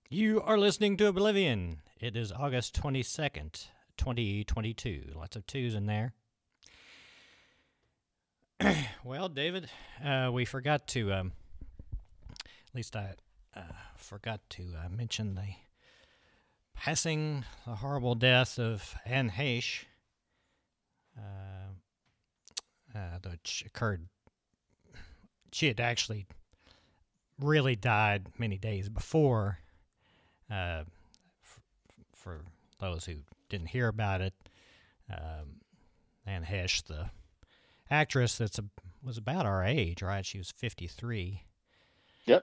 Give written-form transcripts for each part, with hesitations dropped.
You are listening to Oblivion. It is August 22nd, 2022. Lots of twos in there. Well, David, we forgot to, at least I forgot to mention the horrible death of Anne Heche, which occurred. She had actually really died many days before. For those who didn't hear about it, Anne Heche, the actress was about our age, right? She was 53. Yep.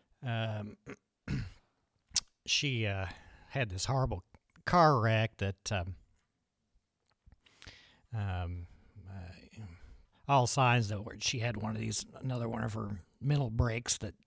She had this horrible car wreck that all signs that she had another one of her mental breaks that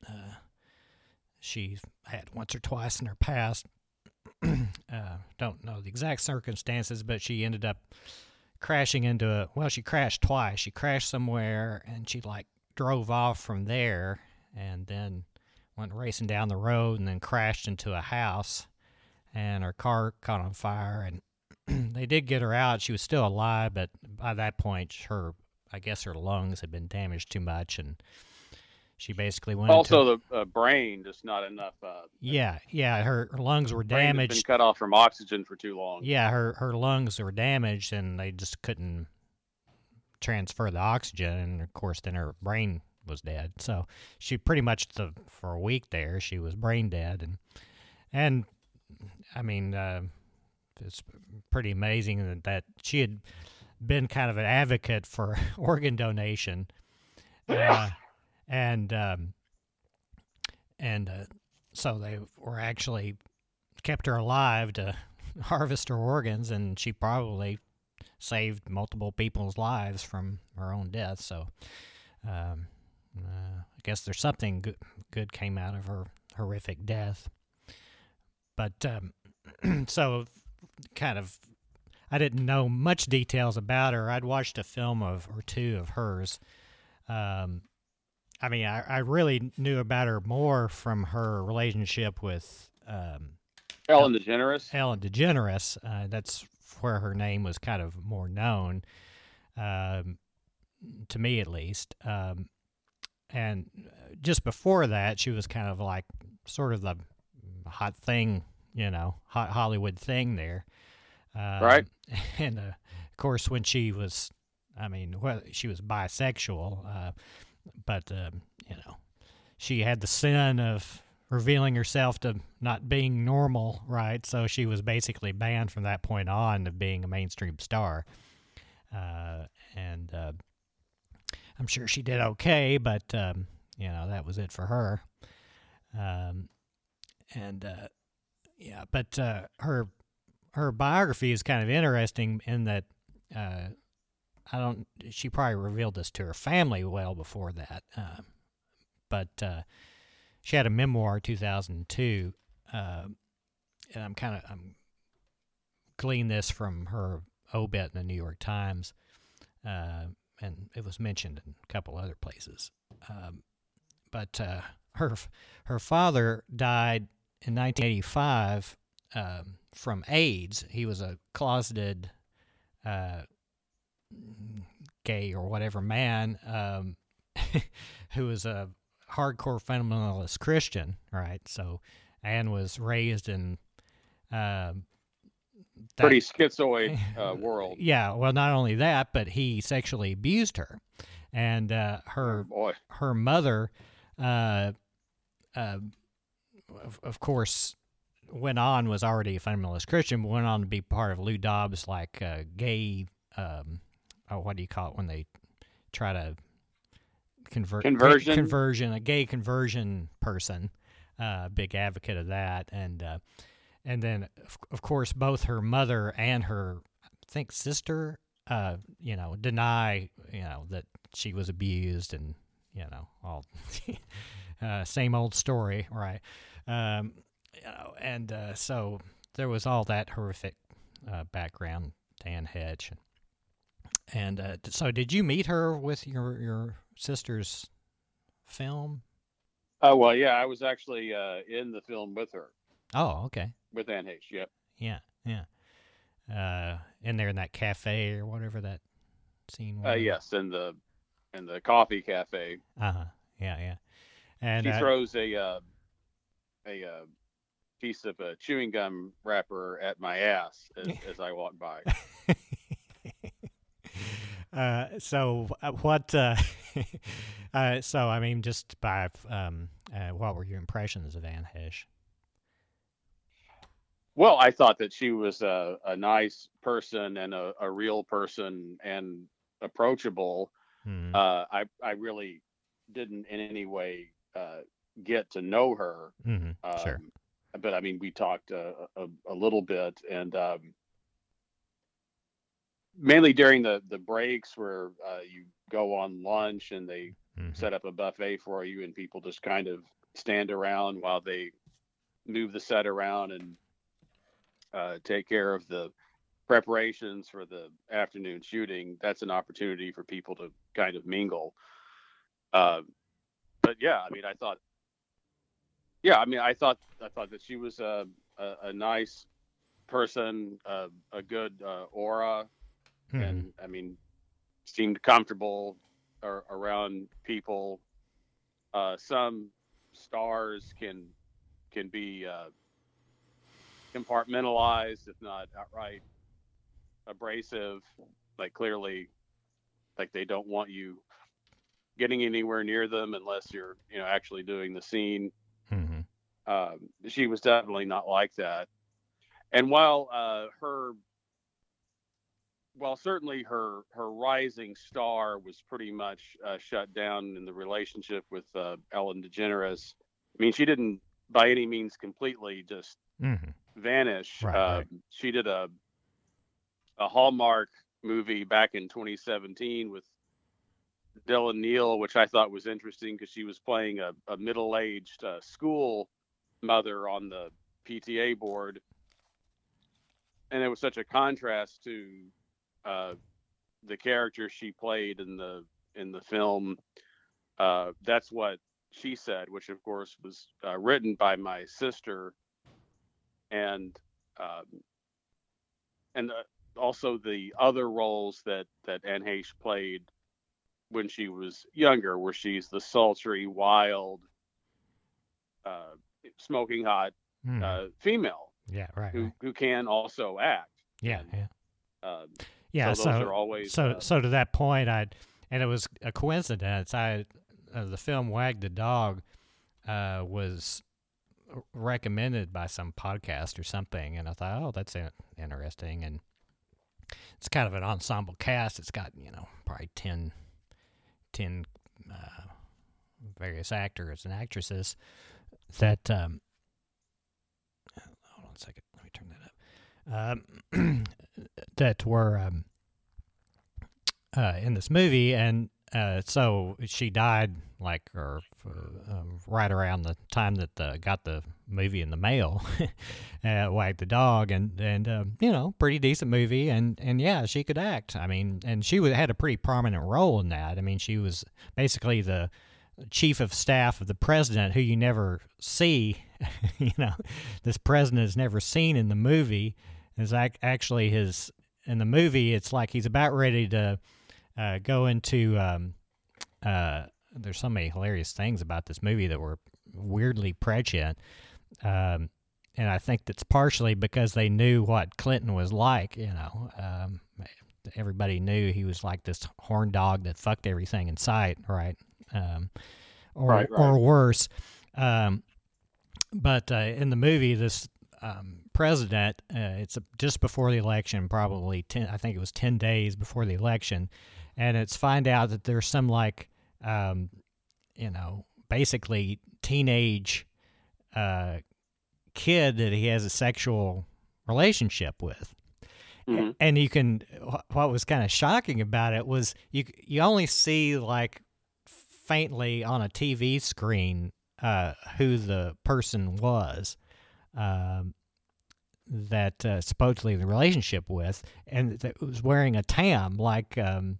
she had once or twice in her past. Don't know the exact circumstances, but she ended up crashing into she crashed twice. She crashed somewhere and she drove off from there and then went racing down the road and then crashed into a house and her car caught on fire and they did get her out. She was still alive, but by that point I guess her lungs had been damaged too much and she basically went also the brain, just not enough. Her lungs were damaged. Been cut off from oxygen for too long. Yeah, her lungs were damaged, and they just couldn't transfer the oxygen. And of course, then her brain was dead. So she pretty much for a week there, she was brain dead. And I mean, it's pretty amazing that she had been kind of an advocate for organ donation. So they were actually kept her alive to harvest her organs, and she probably saved multiple people's lives from her own death. So I guess there's something good came out of her horrific death. But so kind of, I didn't know much details about her. I'd watched a film or two of hers. I mean, I really knew about her more from her relationship with Ellen DeGeneres. Ellen DeGeneres. That's where her name was kind of more known, to me at least. And just before that, she was kind of like sort of the hot thing, hot Hollywood thing there. Right. And of course, when she was, she was bisexual. But, she had the sin of revealing herself to not being normal, right? So she was basically banned from that point on of being a mainstream star. And I'm sure she did okay, but, that was it for her. But her biography is kind of interesting in that she probably revealed this to her family well before that. But she had a memoir 2002, and I'm gleaned this from her obit in the New York Times, and it was mentioned in a couple other places. But her father died in 1985 from AIDS. He was a closeted gay or whatever man who was a hardcore fundamentalist Christian, right? So Anne was raised in pretty schizoid world. Yeah, well, not only that, but he sexually abused her, and her mother, of course, was already a fundamentalist Christian, but went on to be part of Lou Dobbs' gay. What do you call it when they try to conversion, a gay conversion person, big advocate of that. And then of course, both her mother and her, I think, sister, deny, that she was abused and, all same old story. Right. So there was all that horrific background to Anne Heche. And so did you meet her with your sister's film? Well, yeah, I was actually in the film with her. Oh, okay. with Anne Heche. Yep. Yeah, yeah. In there in that cafe or whatever that scene was. Yes, in the coffee cafe. Uh-huh. Yeah, yeah. And She throws a piece of chewing gum wrapper at my ass as I walk by. So what? So I mean, just by what were your impressions of Anne Heche? Well, I thought that she was a nice person and a real person and approachable. Mm-hmm. I really didn't in any way get to know her. Mm-hmm. Sure. But I mean, we talked a little bit, and mainly during the breaks where you go on lunch and they set up a buffet for you, and people just kind of stand around while they move the set around and take care of the preparations for the afternoon shooting. That's an opportunity for people to kind of mingle. But yeah, I mean, I thought that she was a nice person, a good aura, and I mean, seemed comfortable around people. Some stars can be compartmentalized, if not outright abrasive. Like clearly, like they don't want you getting anywhere near them unless you're actually doing the scene. She was definitely not like that. And while certainly her rising star was pretty much shut down in the relationship with Ellen DeGeneres, I mean, she didn't by any means completely just vanish. Right. She did a Hallmark movie back in 2017 with Dylan Neal, which I thought was interesting because she was playing a middle-aged school mother on the PTA board, and it was such a contrast to the character she played in the film. That's what she said, which of course was written by my sister, and also the other roles that Anne Heche played when she was younger, where she's the sultry, wild, smoking hot female. Yeah, right. Who can also act. Yeah, and, yeah. So those are always so to that point, and it was a coincidence. The film Wag the Dog was recommended by some podcast or something, and I thought, oh, that's interesting. And it's kind of an ensemble cast. It's got probably 10 various actors and actresses that. Hold on a second. Let me turn that up. That were in this movie, and so she died right around the time that got the movie in the mail, Wag the Dog, and pretty decent movie, and yeah, she could act. I mean, and she had a pretty prominent role in that. I mean, she was basically the chief of staff of the president, who you never see. This president is never seen in the movie. Is actually in the movie. It's like he's about ready to go into. There's so many hilarious things about this movie that were weirdly prescient, and I think that's partially because they knew what Clinton was like. Everybody knew he was like this horn dog that fucked everything in sight, right? Or worse. But in the movie, this president, it's just before the election, probably 10. I think it was 10 days before the election, and it's find out that there's some basically teenage kid that he has a sexual relationship with. Mm-hmm. And you can, what was kind of shocking about it was you only see faintly on a TV screen who the person was that supposedly the relationship with, and that was wearing a tam like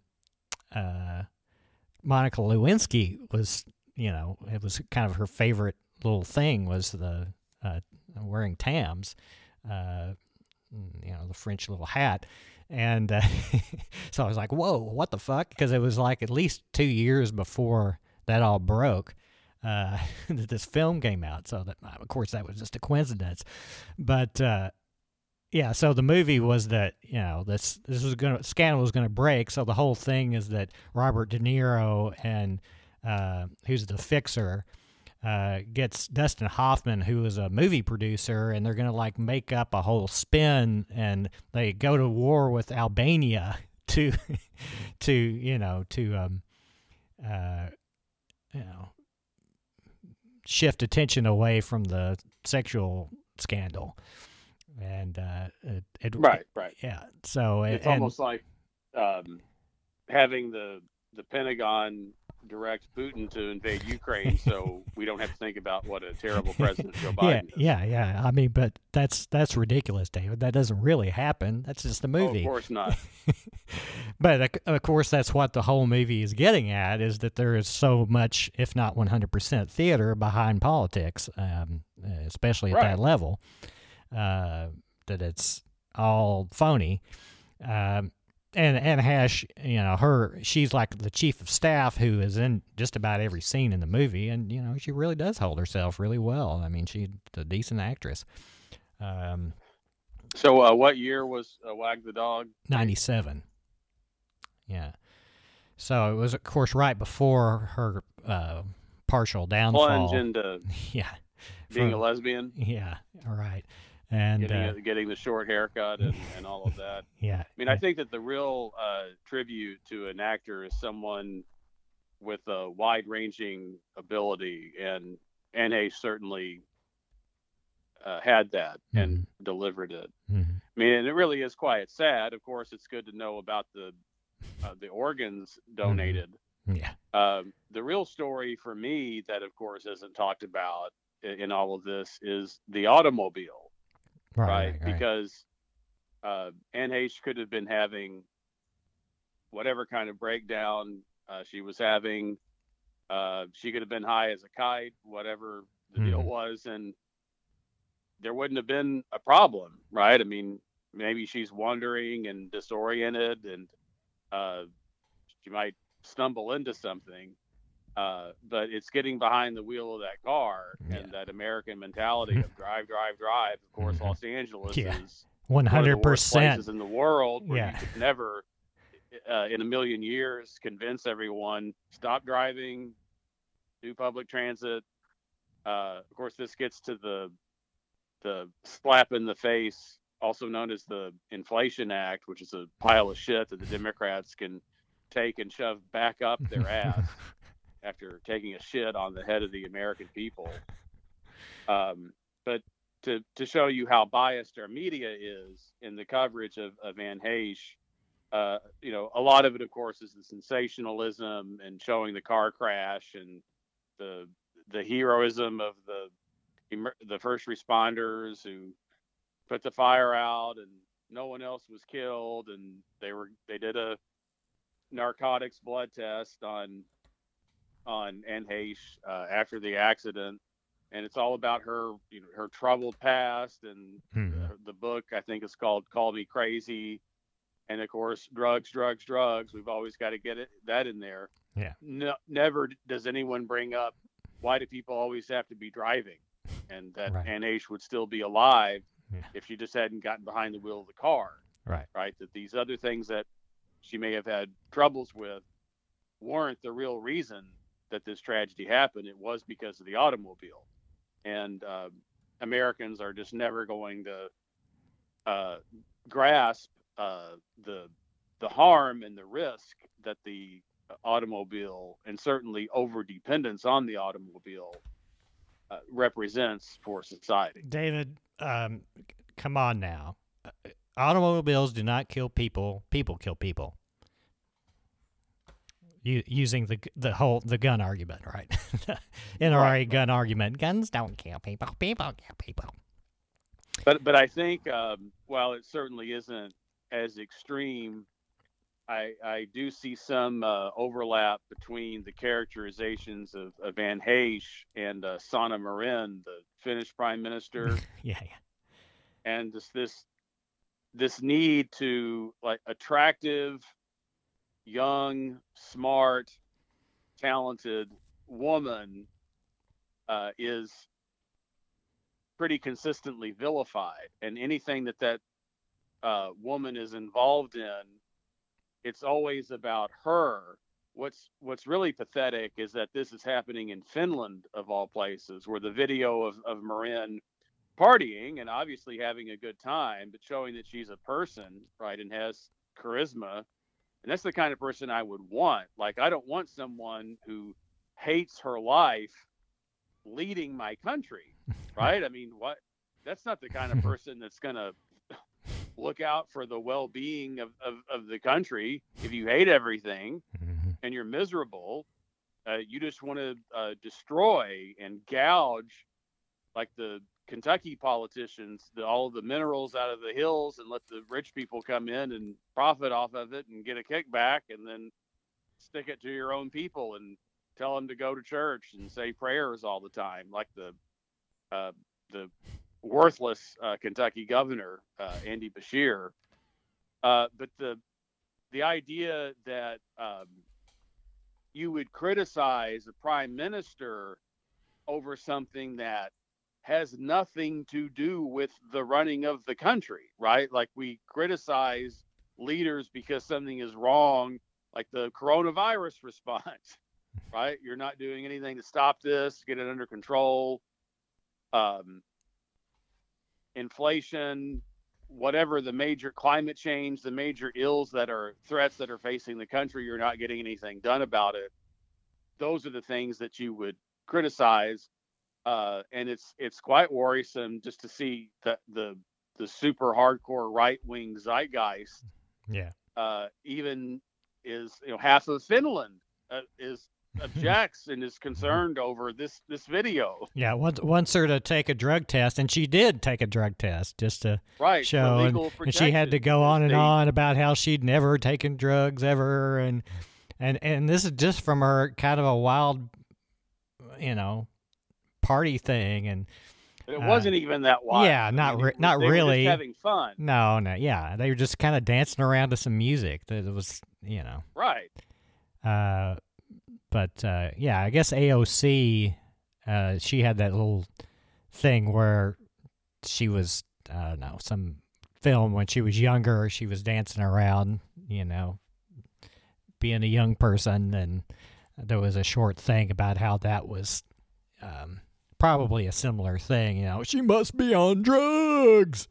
Monica Lewinsky was. It was kind of her favorite little thing was the wearing Tams, the French little hat. And so I was like, whoa, what the fuck? Because it was like at least 2 years before that all broke that this film came out. So, that, of course, that was just a coincidence. But, yeah, so the movie was that, this scandal was going to break. So the whole thing is that Robert De Niro and who's the fixer gets Dustin Hoffman, who is a movie producer, and they're going to like make up a whole spin, and they go to war with Albania to shift attention away from the sexual scandal. And right. Yeah. So it's almost like having the Pentagon direct Putin to invade Ukraine, so we don't have to think about what a terrible president Joe Biden is. Yeah. I mean, but that's ridiculous, David. That doesn't really happen. That's just a movie. Oh, of course not. But of course, that's what the whole movie is getting at: is that there is so much, if not 100% theater behind politics, especially at that level, that it's all phony. And Anne Heche, she's like the chief of staff who is in just about every scene in the movie, and she really does hold herself really well. I mean, she's a decent actress. So, what year was Wag the Dog? 97. Yeah. So it was, of course, right before her partial downfall. Plunge into being a lesbian. Yeah. All right. And getting the short haircut and all of that. Yeah. I mean, I think that the real tribute to an actor is someone with a wide-ranging ability, and Anne Heche certainly had that and delivered it. Mm-hmm. I mean, and it really is quite sad. Of course, it's good to know about the organs donated. Yeah. The real story for me that, of course, isn't talked about in all of this is the automobile. Right. Because Anne Heche could have been having whatever kind of breakdown she was having. She could have been high as a kite, whatever the deal was, and there wouldn't have been a problem, right? I mean, maybe she's wandering and disoriented, and she might stumble into something. But it's getting behind the wheel of that car and that American mentality of drive. Of course, Los Angeles is 100% one of the worst places in the world where you could never, in a million years, convince everyone stop driving, do public transit. Of course, this gets to the slap in the face, also known as the Inflation Act, which is a pile of shit that the Democrats can take and shove back up their ass after taking a shit on the head of the American people. But to show you how biased our media is in the coverage of Anne Heche, a lot of it, of course, is the sensationalism and showing the car crash and the heroism of the first responders who put the fire out and no one else was killed, and they did a narcotics blood test on Anne Heche after the accident, and it's all about her her troubled past, and the book, I think, is called Call Me Crazy, and of course drugs. We've always got to get that in there. Never does anyone bring up why do people always have to be driving, and that Anne Heche would still be alive if she just hadn't gotten behind the wheel of the car. Right, that these other things that she may have had troubles with weren't the real reason that this tragedy happened. It was because of the automobile, and Americans are just never going to grasp the harm and the risk that the automobile, and certainly over dependence on the automobile, represents for society. David, come on now. Automobiles do not kill people. People kill people. Using the gun argument, right? NRA gun argument. Guns don't kill people. People kill people. But I think while it certainly isn't as extreme I do see some overlap between the characterizations of Van Heesch and Sanna Marin, the Finnish prime minister, Yeah, yeah. and this need to, like, attractive, young, smart, talented woman is pretty consistently vilified, and anything that woman is involved in, it's always about her. What's really pathetic is that this is happening in Finland, of all places, where the video of Marin partying and obviously having a good time, but showing that she's a person, right, and has charisma. And that's the kind of person I would want. Like, I don't want someone who hates her life leading my country, right? I mean, what? That's not the kind of person that's going to look out for the well-being of the country. If you hate everything and you're miserable, you just want to destroy and gouge, like the Kentucky politicians, all of the minerals out of the hills, and let the rich people come in and profit off of it and get a kickback, and then stick it to your own people and tell them to go to church and say prayers all the time, like the worthless Kentucky governor, Andy Beshear. But the idea that you would criticize a prime minister over something that has nothing to do with the running of the country, right? Like, we criticize leaders because something is wrong, like the coronavirus response, right? You're not doing anything to stop this, get it under control. Inflation, whatever the major climate change, the major ills that are threats that are facing the country, you're not getting anything done about it. Those are the things that you would criticize. And it's quite worrisome just to see that the super hardcore right wing zeitgeist, Yeah. even is, half of Finland is objects and is concerned over this video. Yeah, wants her to take a drug test, and she did take a drug test just to show, and she had to go on and on about how she'd never taken drugs ever, and this is just from her kind of a wild, party thing, and it wasn't even that wild. Yeah, not really. Just having fun. No, yeah, they were just kind of dancing around to some music that was, right. But yeah, I guess AOC, she had that little thing where she was, some film when she was younger, she was dancing around, being a young person, and there was a short thing about how that was probably a similar thing, she must be on drugs,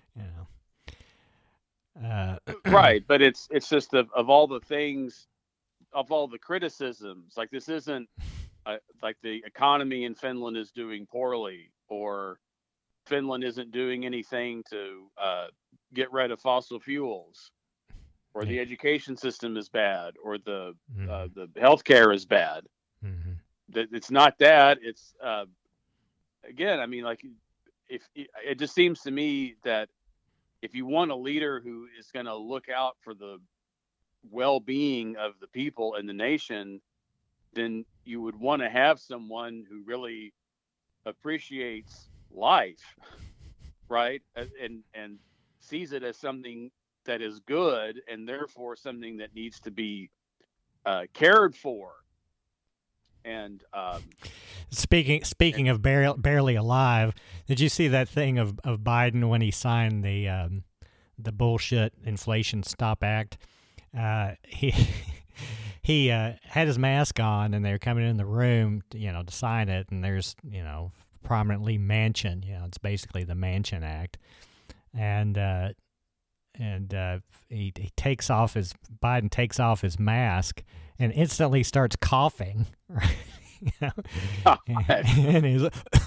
Right, but it's just of all the things, of all the criticisms, like, this isn't like the economy in Finland is doing poorly, or Finland isn't doing anything to get rid of fossil fuels, or the education system is bad, or the healthcare is bad. It's not that. It's again, I mean, like, if it just seems to me that if you want a leader who is going to look out for the well-being of the people and the nation, then you would want to have someone who really appreciates life, right? And sees it as something that is good, and therefore something that needs to be cared for. And speaking of barely alive, did you see that thing of Biden when he signed the bullshit Inflation Stop Act? He had his mask on, and they were coming in the room, to sign it, and there's, prominently Manchin, it's basically the Manchin Act, and Biden takes off his mask and instantly starts coughing, right? And he's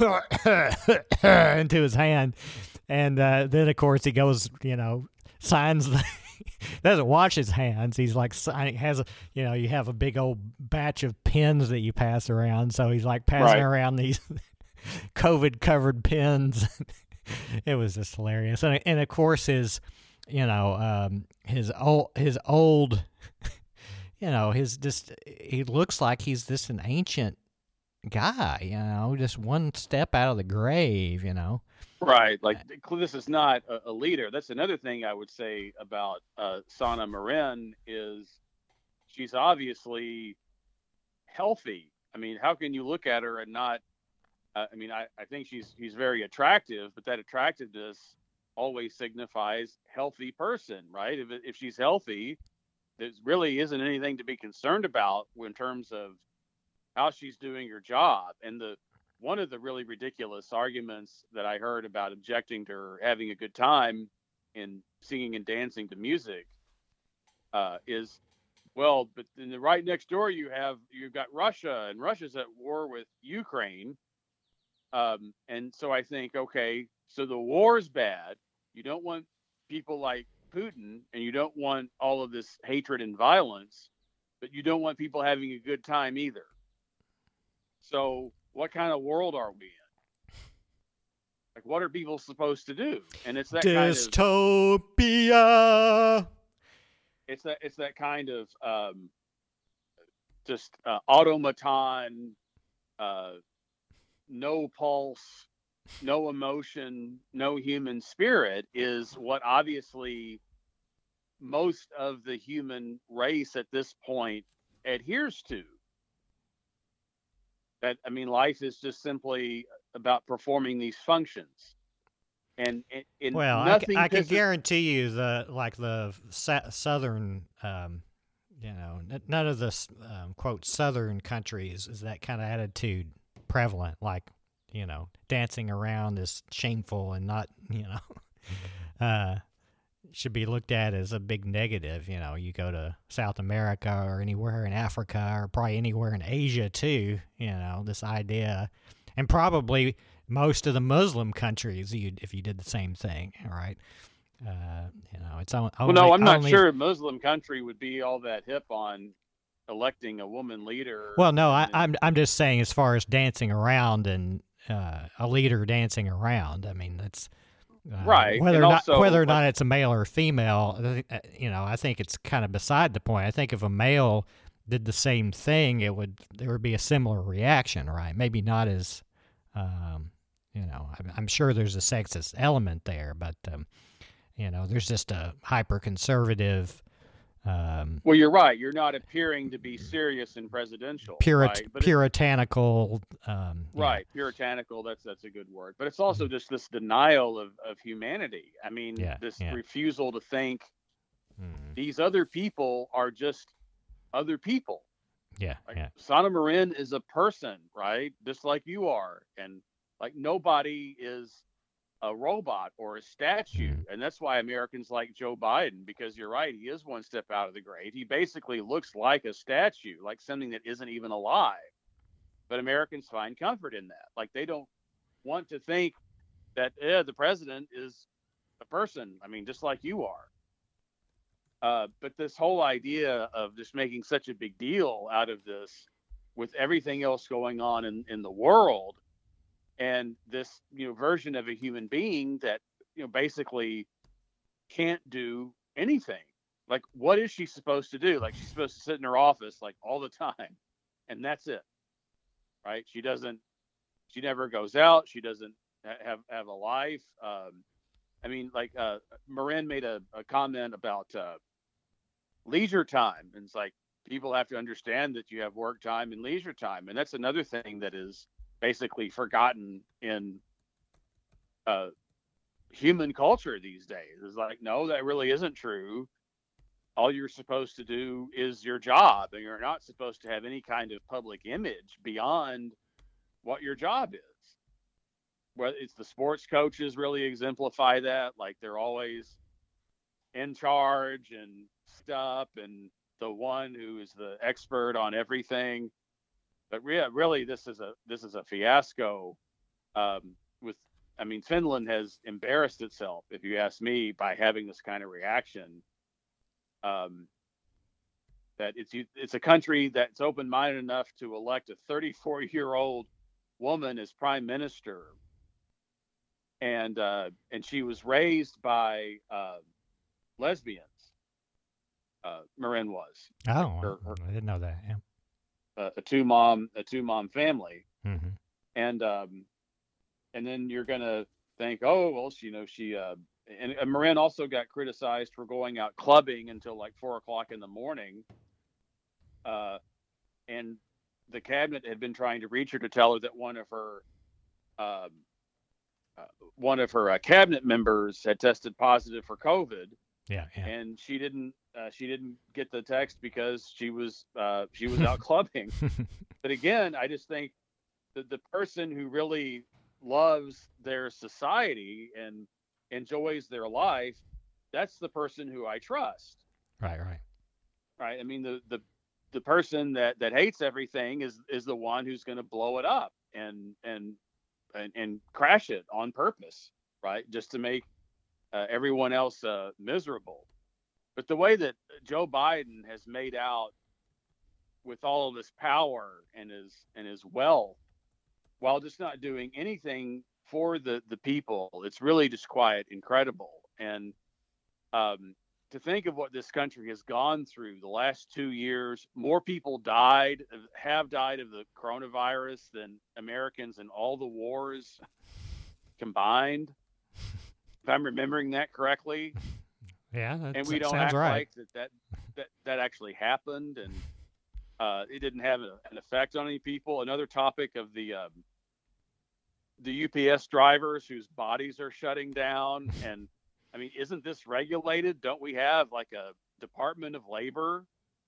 into his hand, and then of course he goes, signs the. Doesn't wash his hands. He's like signing. You have a big old batch of pens that you pass around. So he's like passing around these COVID covered pens. It was just hilarious. And of course his his old, his just he looks like he's just an ancient guy, just one step out of the grave. Right. Like this is not a leader. That's another thing I would say about Sana Marin is she's obviously healthy. I mean, how can you look at her and not? I think she's very attractive, but that attractiveness always signifies healthy person, right? If she's healthy, there really isn't anything to be concerned about in terms of how she's doing her job. And one of the really ridiculous arguments that I heard about objecting to her having a good time in singing and dancing to music is, well, but in the right next door you've got Russia, and Russia's at war with Ukraine. And so I think, okay, so the war's bad. You don't want people like Putin, and you don't want all of this hatred and violence, but you don't want people having a good time either. So what kind of world are we in? Like, what are people supposed to do? And it's that dystopia. It's that kind of just automaton, no pulse, no emotion, no human spirit is what obviously most of the human race at this point adheres to. That, I mean, life is just simply about performing these functions. And well, I can guarantee you the southern, none of the quote southern countries is that kind of attitude prevalent. Like, dancing around is shameful and not, should be looked at as a big negative. You go to South America or anywhere in Africa or probably anywhere in Asia too, this idea, and probably most of the Muslim countries, if you did the same thing, right? It's only, well, no, I'm not sure a Muslim country would be all that hip on electing a woman leader. Well, no, I'm just saying as far as dancing around and a leader dancing around. I mean, that's right. Whether or not it's a male or female, I think it's kind of beside the point. I think if a male did the same thing, there would be a similar reaction, right? Maybe not as, I'm sure there's a sexist element there, but there's just a hyper conservative. Well, you're right. You're not appearing to be serious and presidential. Puritanical. Right. Puritanical. That's a good word. But it's also just this denial of humanity. I mean, this refusal to think these other people are just other people. Yeah. Sana Marin is a person, right? Just like you are. And like nobody is a robot or a statue. And that's why Americans like Joe Biden, because you're right, he is one step out of the grave. He basically looks like a statue, like something that isn't even alive. But Americans find comfort in that. Like they don't want to think that the president is a person. I mean, just like you are. But this whole idea of just making such a big deal out of this with everything else going on in the world, and this version of a human being that basically can't do anything. Like, what is she supposed to do? Like, she's supposed to sit in her office like all the time, and that's it, right? She never goes out. She doesn't have a life. Marin made a comment about leisure time, and it's like people have to understand that you have work time and leisure time, and that's another thing that is basically forgotten in human culture these days. It's like, no, that really isn't true. All you're supposed to do is your job, and you're not supposed to have any kind of public image beyond what your job is. Well, it's the sports coaches really exemplify that. Like they're always in charge and stuff, and the one who is the expert on everything. But really, this is a fiasco. Finland has embarrassed itself, if you ask me, by having this kind of reaction. That it's a country that's open-minded enough to elect a 34-year-old woman as prime minister, and she was raised by lesbians. Marin was, like Oh, I didn't know that. Yeah. a two mom family, Hmm. and then you're gonna think, oh well, she and Marin also got criticized for going out clubbing until like 4 o'clock in the morning, uh, and the cabinet had been trying to reach her to tell her that um, uh, one of her cabinet members had tested positive for COVID, Yeah. Yeah. and she didn't get the text because she was out clubbing. But again, I just think that the person who really loves their society and enjoys their life, that's the person who I trust. Right. Right. Right? I mean, the person that hates everything is the one who's going to blow it up and crash it on purpose, right? Just to make everyone else miserable. But the way that Joe Biden has made out with all of this power and his wealth, while just not doing anything for the people, it's really just quite incredible. And to think of what this country has gone through the last 2 years, more people have died of the coronavirus than Americans in all the wars combined, if I'm remembering that correctly. Yeah, And we that don't sounds act right. like that actually happened, and it didn't have an effect on any people. Another topic of the UPS drivers whose bodies are shutting down. And I mean, isn't this regulated? Don't we have like a Department of Labor?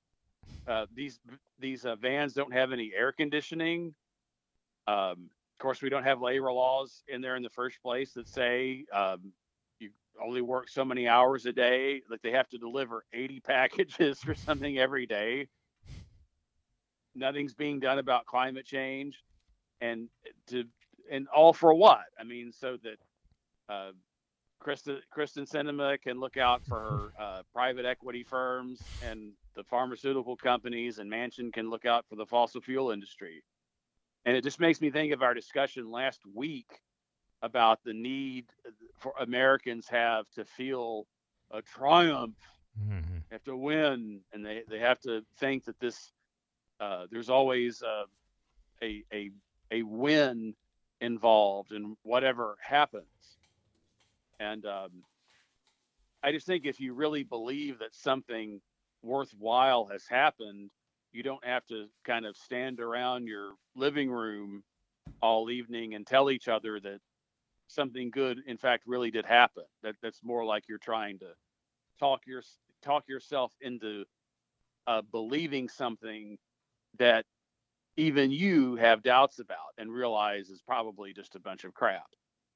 These vans don't have any air conditioning. Of course, we don't have labor laws in there in the first place that say you only work so many hours a day. Like they have to deliver 80 packages or something every day. Nothing's being done about climate change, and to and all for what? I mean, so that uh, Kristen Sinema can look out for her private equity firms and the pharmaceutical companies, and Manchin can look out for the fossil fuel industry. And it just makes me think of our discussion last week about the need for Americans have to feel a triumph, Hmm. have to win, and they have to think that this there's always a a win involved in whatever happens. And I just think if you really believe that something worthwhile has happened, you don't have to kind of stand around your living room all evening and tell each other that something good, in fact, really did happen. That's more like you're trying to talk your talk yourself into believing something that even you have doubts about and realize is probably just a bunch of crap.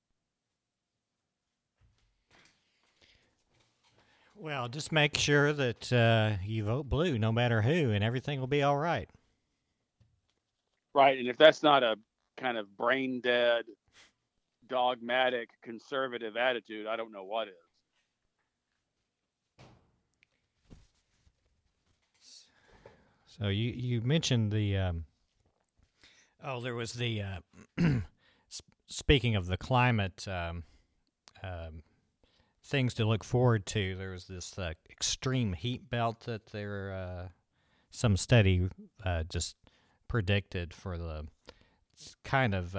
Well, just make sure that you vote blue, no matter who, and everything will be all right. Right. And if that's not a kind of brain dead, dogmatic, conservative attitude, I don't know what is. So you mentioned the there was the speaking of the climate um, things to look forward to. There was this extreme heat belt that there some study just predicted for the kind of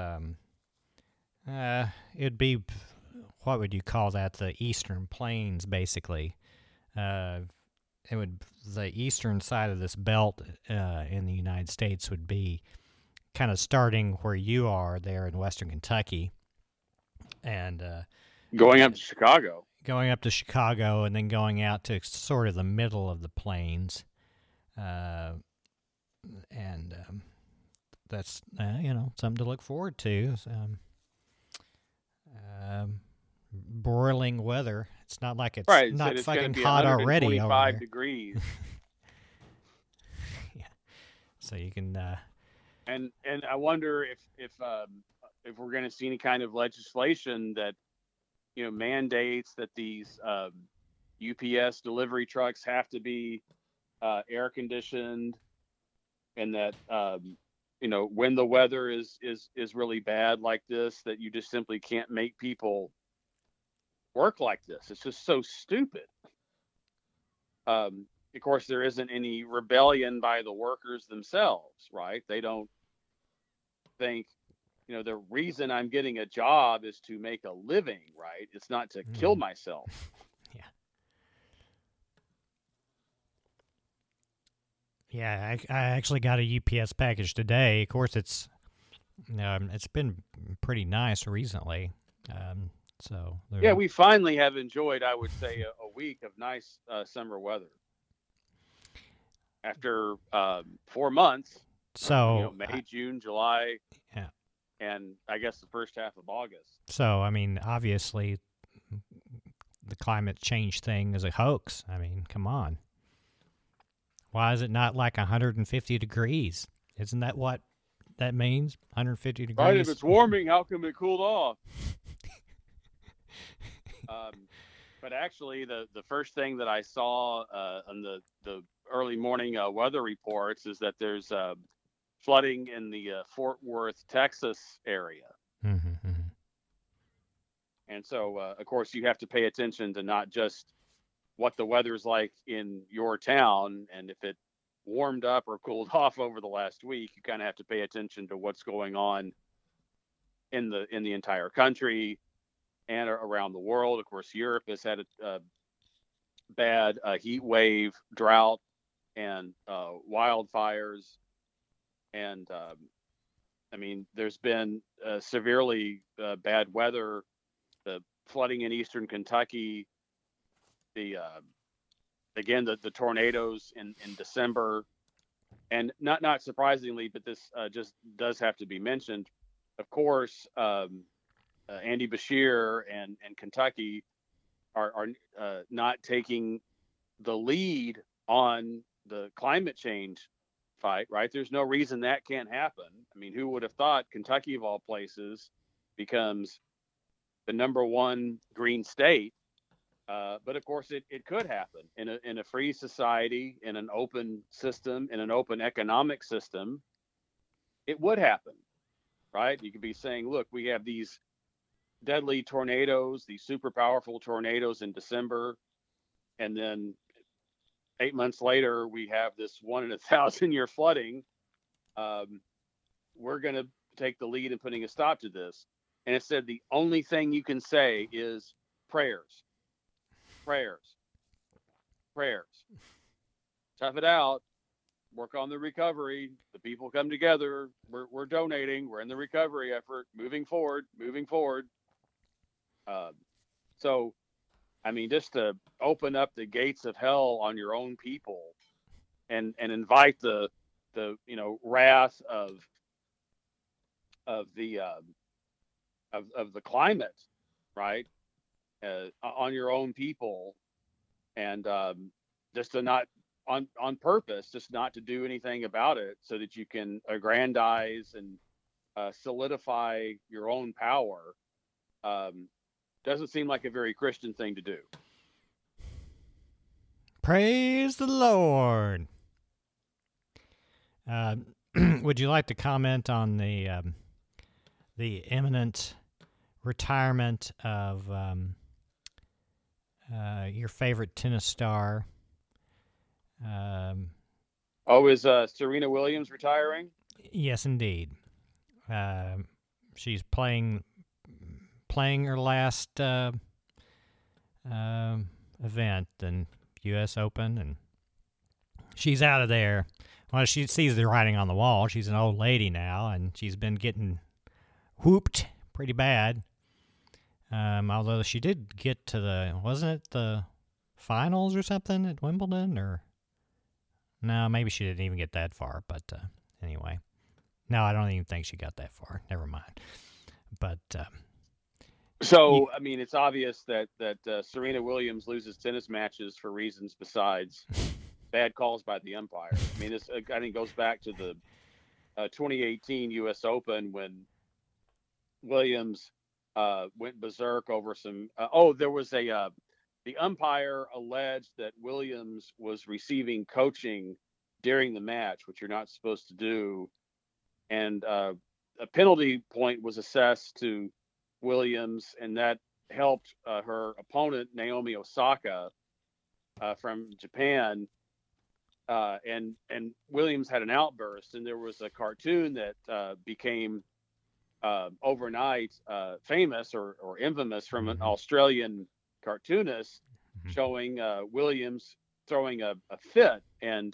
it'd be, what would you call that, the eastern plains basically. uh, it would, the eastern side of this belt in the United States would be kind of starting where you are there in western Kentucky, and Going up to Chicago. going up to Chicago, and then going out to sort of the middle of the plains. Uh, and That's something to look forward to. Um, Broiling weather. It's not like it's Right. It said not it's going to fucking be hot already over 125 there. degrees. Yeah. So you can. And I wonder if we're going to see any kind of legislation that mandates that these UPS delivery trucks have to be air conditioned, and that when the weather is really bad like this, that you just simply can't make people work like this. It's just so stupid. Of course, there isn't any rebellion by the workers themselves, right? They don't think, the reason I'm getting a job is to make a living, right? It's not to kill Mm. myself. Yeah. Yeah, I actually got a UPS package today. Of course, it's been pretty nice recently. So Yeah, there. we finally have enjoyed, I would say, a week of nice summer weather after 4 months. So May, June, July, yeah. and I guess the first half of August. So I mean, obviously, the climate change thing is a hoax. I mean, come on. Why is it not like 150 degrees? Isn't that what that means? 150 Right, if degrees. it's warming, how come it cooled off? But actually, the first thing that I saw on the early morning weather reports is that there's flooding in the Fort Worth, Texas area. Mm-hmm. And so, of course, you have to pay attention to not just what the weather's like in your town, and if it warmed up or cooled off over the last week, you kind of have to pay attention to what's going on in the entire country and around the world. Of course, Europe has had a bad heat wave, drought, and wildfires, and I mean, there's been severely bad weather, the flooding in eastern Kentucky, the again the tornadoes in December, and not surprisingly, but this just does have to be mentioned. Of course, Andy Beshear and Kentucky are not taking the lead on the climate change fight, right? There's no reason that can't happen. I mean, who would have thought Kentucky, of all places, becomes the number one green state? But of course, it could happen in a free society, in an open system, in an open economic system. It would happen, right? You could be saying, look, we have these deadly tornadoes, these super powerful tornadoes in December, and then 8 months later, we have this 1 in 1,000 year flooding. We're going to take the lead in putting a stop to this. And it said the only thing you can say is prayers, prayers, prayers. Tough it out. Work on the recovery. The people come together. We're donating. We're in the recovery effort. Moving forward. Moving forward. So, I mean, just to open up the gates of hell on your own people, and invite the wrath of the of the climate, right, on your own people, and just to not on purpose, just not to do anything about it, so that you can aggrandize and solidify your own power. Doesn't seem like a very Christian thing to do. Praise the Lord. Would you like to comment on the imminent retirement of your favorite tennis star? Is Serena Williams retiring? Yes, indeed. She's playing her last event in U.S. Open, and she's out of there. Well, she sees the writing on the wall. She's an old lady now, and she's been getting whooped pretty bad. Although she did get to wasn't it the finals or something at Wimbledon? Or no, maybe she didn't even get that far. But anyway, no, I don't even think she got that far. Never mind. But so, I mean, it's obvious that Serena Williams loses tennis matches for reasons besides bad calls by the umpire. I mean, this I think goes back to the 2018 U.S. Open when Williams went berserk over some. There was the umpire alleged that Williams was receiving coaching during the match, which you're not supposed to do, and a penalty point was assessed to Williams, and that helped her opponent Naomi Osaka. from Japan, and Williams had an outburst, and there was a cartoon that became overnight famous or infamous from an Australian cartoonist showing Williams throwing a fit, and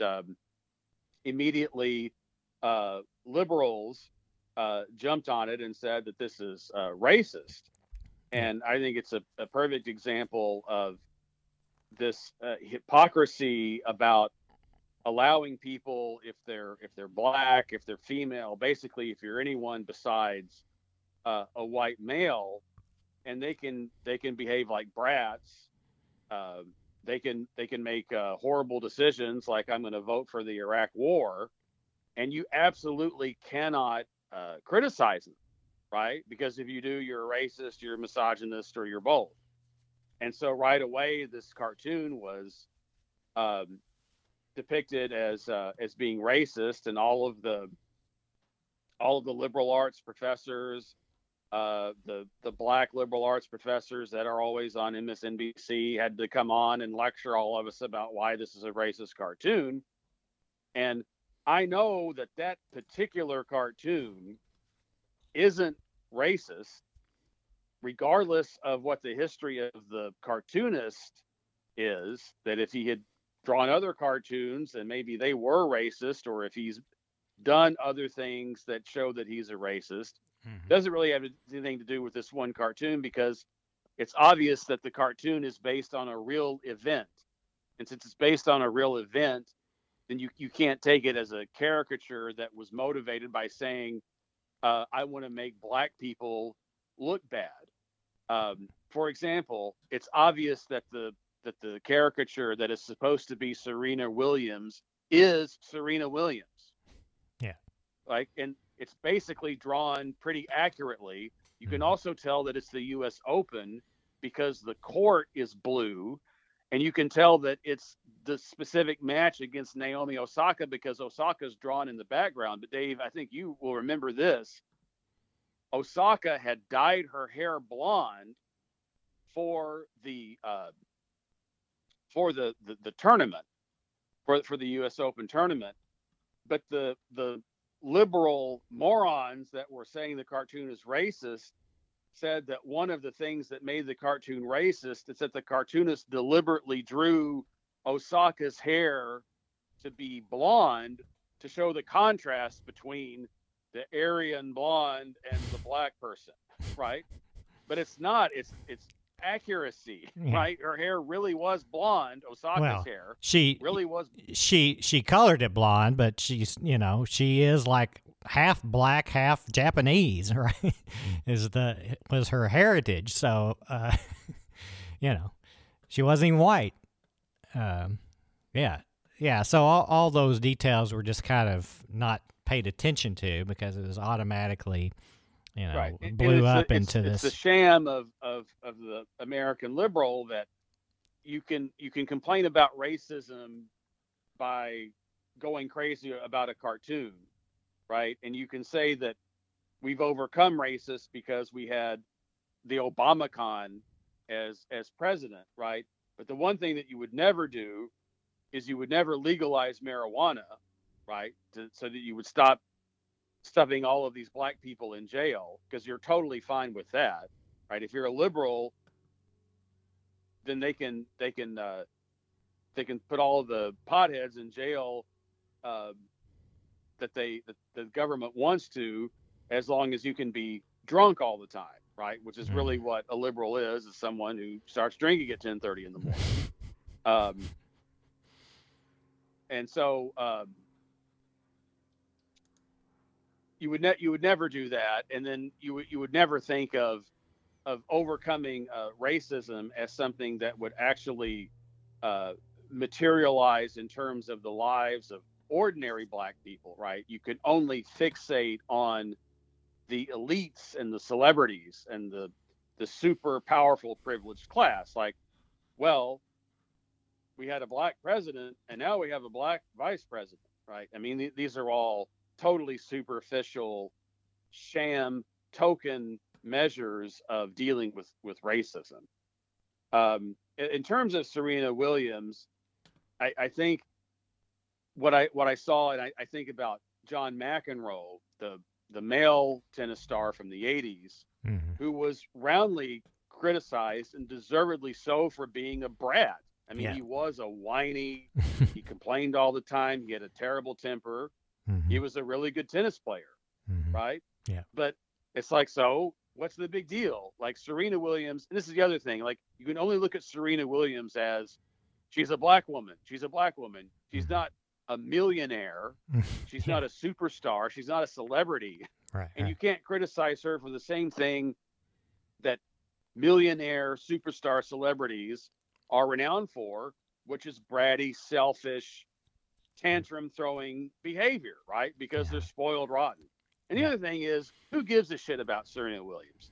immediately liberals jumped on it and said that this is racist. And I think it's a perfect example of this hypocrisy about allowing people, if they're black, if they're female, basically if you're anyone besides a white male, and they can behave like brats. They can make horrible decisions, like I'm going to vote for the Iraq War, and you absolutely cannot criticize them, right? Because if you do, you're a racist, you're a misogynist, or you're both. And so right away, this cartoon was depicted as being racist, and all of the liberal arts professors, the black liberal arts professors that are always on MSNBC, had to come on and lecture all of us about why this is a racist cartoon. And I know that particular cartoon isn't racist, regardless of what the history of the cartoonist is. That if he had drawn other cartoons and maybe they were racist, or if he's done other things that show that he's a racist, doesn't really have anything to do with this one cartoon, because it's obvious that the cartoon is based on a real event. And since it's based on a real event, then you can't take it as a caricature that was motivated by saying, I want to make black people look bad. For example, it's obvious that the caricature that is supposed to be Serena Williams is Serena Williams. Yeah. And it's basically drawn pretty accurately. You can also tell that it's the U.S. Open because the court is blue, and you can tell that it's the specific match against Naomi Osaka because Osaka's drawn in the background. But Dave, I think you will remember this. Osaka had dyed her hair blonde for the tournament, for the U.S. Open tournament, but the liberal morons that were saying the cartoon is racist said that one of the things that made the cartoon racist is that the cartoonist deliberately drew Osaka's hair to be blonde to show the contrast between the Aryan blonde and the black person, right? But it's not. It's accuracy, right? Her hair really was blonde. Osaka's hair really was. She colored it blonde, but she's, she is like half black, half Japanese, right? was her heritage. So, she wasn't even white. Yeah. So all those details were just kind of not paid attention to because it was automatically, blew up into this. It's the sham of the American liberal that you can complain about racism by going crazy about a cartoon, right? And you can say that we've overcome racist because we had the Obamacon as president, right? But the one thing that you would never do is you would never legalize marijuana, right? So that you would stop stuffing all of these black people in jail, because you're totally fine with that, right? If you're a liberal, then they can put all of the potheads in jail that the government wants to, as long as you can be drunk all the time, right? Which is really what a liberal is someone who starts drinking at 10:30 in the morning. And so you would never do that, and then you would never think of overcoming racism as something that would actually materialize in terms of the lives of ordinary black people, right? You could only fixate on the elites and the celebrities and the super powerful privileged class. Like, well, we had a black president and now we have a black vice president, right? I mean, these are all totally superficial, sham, token measures of dealing with racism. In terms of Serena Williams, I think what I saw, and I think about John McEnroe, the male tennis star from the '80s, Mm-hmm. who was roundly criticized and deservedly so for being a brat. I mean, Yeah. he was a whiny. He complained all the time. He had a terrible temper. Mm-hmm. He was a really good tennis player, Mm-hmm. right? Yeah. But it's like, so what's the big deal? Like Serena Williams, and this is the other thing. Like, you can only look at Serena Williams as she's a black woman. She's a black woman. She's Mm-hmm. not a millionaire. She's Yeah. not a superstar. She's not a celebrity. Right. And Right. you can't criticize her for the same thing that millionaire superstar celebrities are renowned for, which is bratty, selfish, tantrum throwing behavior, right? Because Yeah. they're spoiled rotten. And the Yeah. other thing is, who gives a shit about Serena Williams?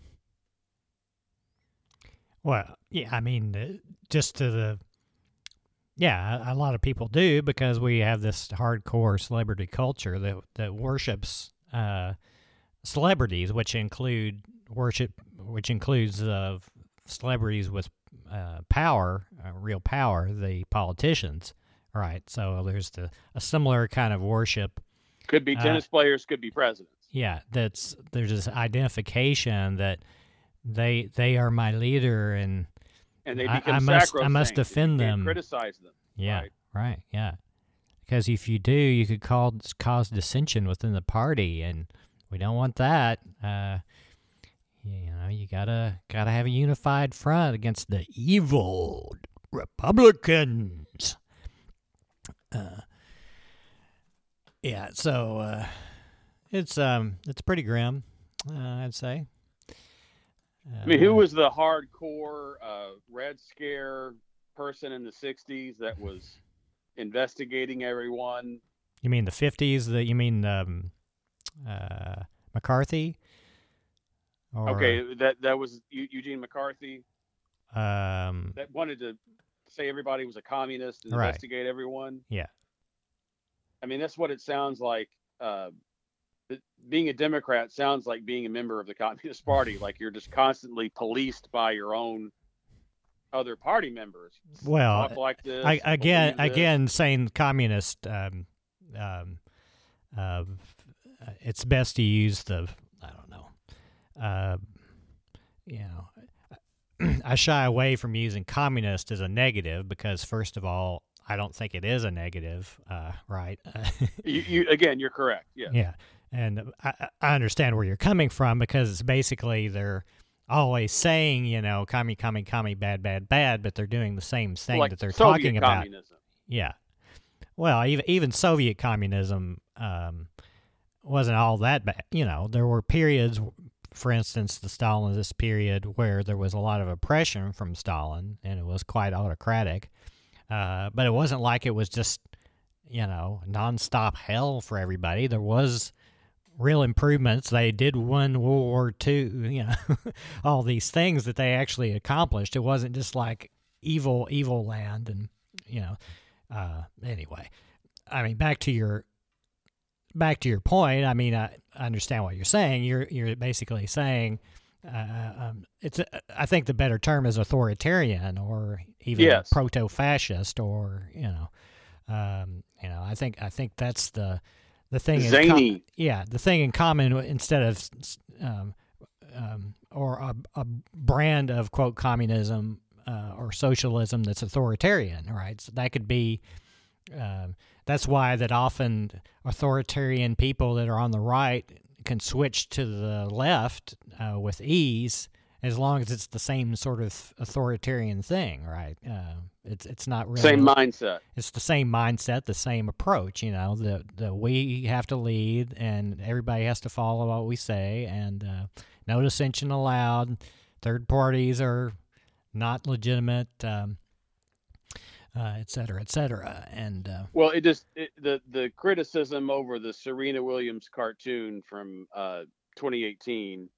Well, yeah. I mean, just to the yeah, a lot of people do because we have this hardcore celebrity culture that worships celebrities, which includes celebrities with power, real power, the politicians. Right. So there's a similar kind of worship. Could be tennis players, could be presidents. Yeah, there's this identification that they are my leader and And they become I sacrosanct. must defend You can't them. criticize them. Yeah, Right? yeah. Because if you do, you could cause dissension within the party, and we don't want that. You gotta have a unified front against the evil Republicans. Yeah, so it's pretty grim, I'd say. I mean, who was the hardcore Red Scare person in the 60s that was investigating everyone? You mean the 50s? You mean McCarthy? Or, Okay, that was Eugene McCarthy Um, that wanted to say everybody was a communist and Right. investigate everyone. yeah. I mean, that's what it sounds like. Being a Democrat sounds like being a member of the Communist Party. Like you're just constantly policed by your own other party members. Well, Talk like this. again, saying communist. It's best to use the I don't know. You know, I shy away from using communist as a negative because, first of all, I don't think it is a negative, right? You're correct. Yeah. Yeah, and I understand where you're coming from because it's basically they're always saying, commie, bad, but they're doing the same thing Like that they're Soviet talking about. communism. Yeah. Well, even Soviet communism wasn't all that bad. There were periods, for instance, the Stalinist period, where there was a lot of oppression from Stalin, and it was quite autocratic. But it wasn't like it was just, nonstop hell for everybody. There was real improvements. They did win World War II, all these things that they actually accomplished. It wasn't just like evil land and, anyway. I mean, back to your point. I mean, I understand what you're saying. You're basically saying I think the better term is authoritarian or even Yes. proto-fascist or I think that's the thing. Zany. The thing in common instead of or a brand of quote communism or socialism that's authoritarian, right? So that could be. That's why that often authoritarian people that are on the right can switch to the left with ease, as long as it's the same sort of authoritarian thing, right? It's not really Same mindset. It's the same mindset, the same approach. The we have to lead, and everybody has to follow what we say, and no dissension allowed. Third parties are not legitimate. Et cetera, et cetera. And Well, the criticism over the Serena Williams cartoon from 2018,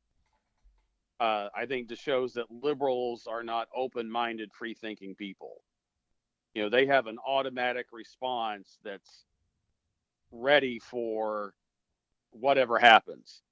I think just shows that liberals are not open-minded, free-thinking people. They have an automatic response that's ready for whatever happens.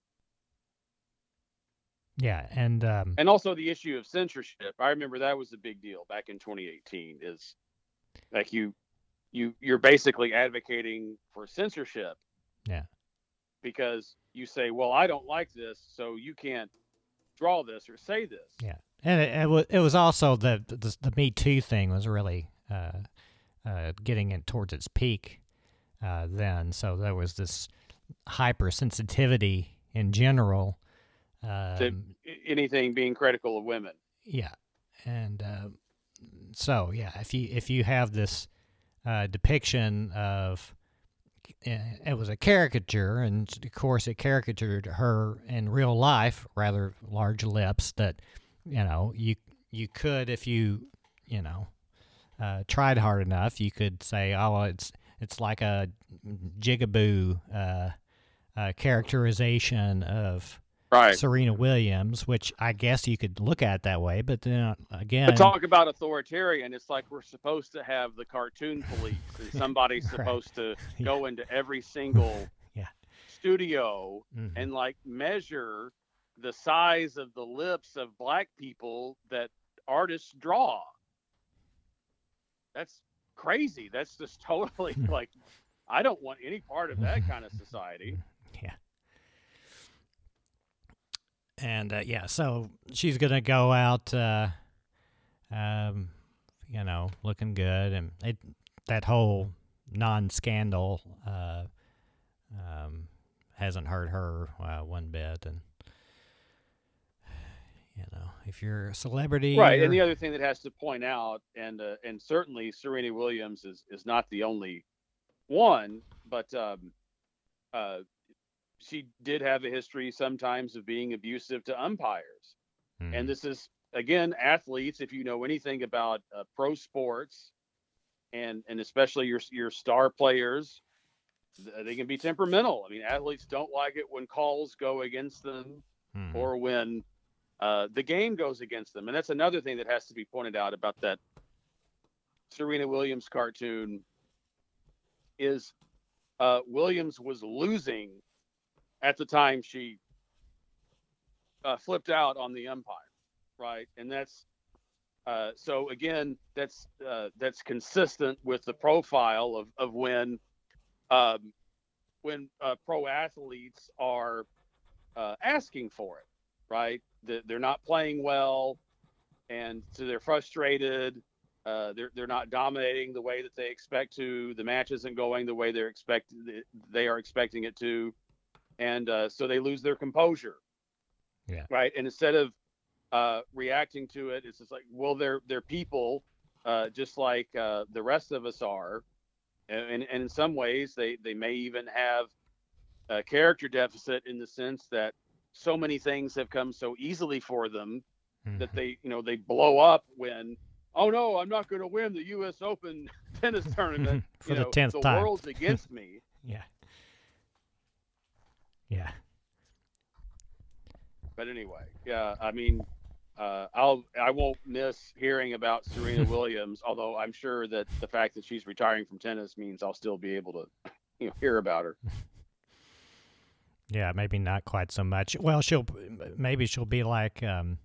yeah, and Also the issue of censorship. I remember that was a big deal back in 2018. Is Like you're basically advocating for censorship. Yeah. Because you say, well, I don't like this, so you can't draw this or say this. Yeah, and it was also the Me Too thing was really getting it towards its peak then. So there was this hypersensitivity in general to anything being critical of women. Yeah, and so yeah, if you have this depiction of it was a caricature, and of course it caricatured her in real life, rather large lips that you could, if you tried hard enough, you could say, oh, well, it's like a jigaboo characterization of right. Serena Williams, which I guess you could look at it that way, but then again, but talk about authoritarian. It's like we're supposed to have the cartoon police, and somebody's supposed to go into every single studio and like measure the size of the lips of black people that artists draw. That's crazy. That's just totally like, I don't want any part of that kind of society. Yeah. And so she's gonna go out, looking good, and that whole non-scandal hasn't hurt her one bit. And if you're a celebrity, right? And the other thing that has to point out, and certainly Serena Williams is not the only one, but she did have a history sometimes of being abusive to umpires. And this is, again, athletes. If you know anything about pro sports, and especially your star players, they can be temperamental. I mean, athletes don't like it when calls go against them or when the game goes against them. And that's another thing that has to be pointed out about that Serena Williams cartoon is Williams was losing at the time she flipped out on the umpire, right? And that's so again, that's consistent with the profile of when pro athletes are asking for it, right? They're not playing well, and so they're frustrated. They're not dominating the way that they expect to. The match isn't going the way they are expecting it to. And so they lose their composure, right? And instead of reacting to it, it's just like, well, they're people, just like the rest of us are, and in some ways they may even have a character deficit in the sense that so many things have come so easily for them that they blow up when, oh no, I'm not going to win the U.S. Open tennis tournament for the 10th time. The world's against me. Yeah. But anyway, I mean, I won't miss hearing about Serena Williams, although I'm sure that the fact that she's retiring from tennis means I'll still be able to hear about her. Yeah, maybe not quite so much. Well, she'll be like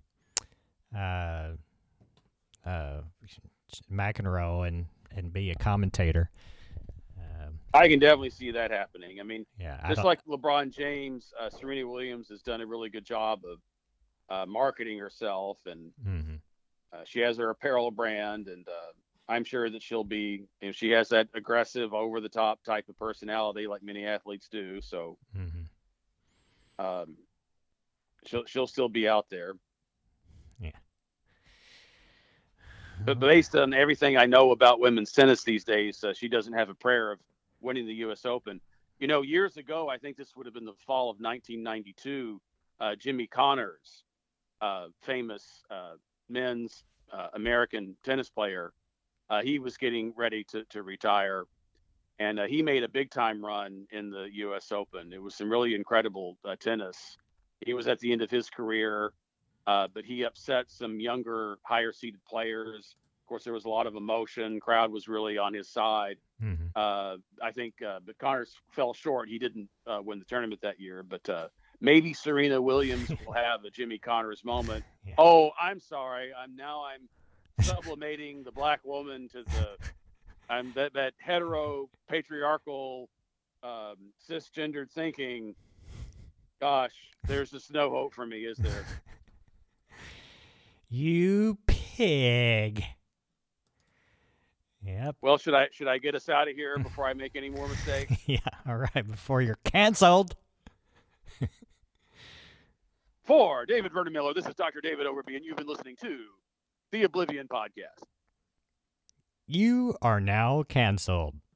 McEnroe and be a commentator. I can definitely see that happening. I mean, just like LeBron James, Serena Williams has done a really good job of marketing herself, and she has her apparel brand, and I'm sure that she'll be, she has that aggressive, over-the-top type of personality like many athletes do, so she'll still be out there. Yeah. But based on everything I know about women's tennis these days, she doesn't have a prayer of winning the U.S. Open. Years ago, I think this would have been the fall of 1992, Jimmy Connors, famous men's American tennis player, he was getting ready to retire, and he made a big-time run in the U.S. Open. It was some really incredible tennis. He was at the end of his career, but he upset some younger, higher-seeded players. Of course, there was a lot of emotion. Crowd was really on his side. I think but Connors fell short. He didn't win the tournament that year, but maybe Serena Williams will have a Jimmy Connors moment. Oh, I'm sorry. I'm sublimating the black woman to I'm that hetero patriarchal cisgendered thinking. Gosh, there's just no hope for me, is there? You pig. Yep. Well, should I get us out of here before I make any more mistakes? Yeah, all right, before you're canceled. For David Vernon Miller, this is Dr. David Overby, and you've been listening to the Oblivion Podcast. You are now canceled.